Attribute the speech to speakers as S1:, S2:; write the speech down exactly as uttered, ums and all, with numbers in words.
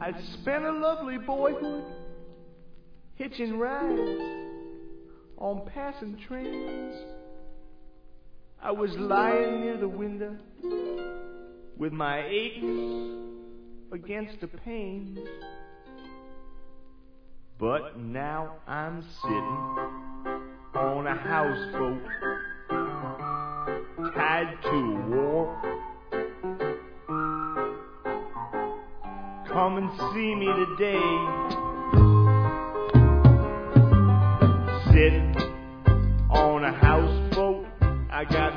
S1: I'd spent a lovely boyhood hitching rides on passing trains. I was lying near the window with my aches against the panes. But now I'm sitting on a houseboat tied to a wharf. Come and see me today. Sitting on a houseboat, I got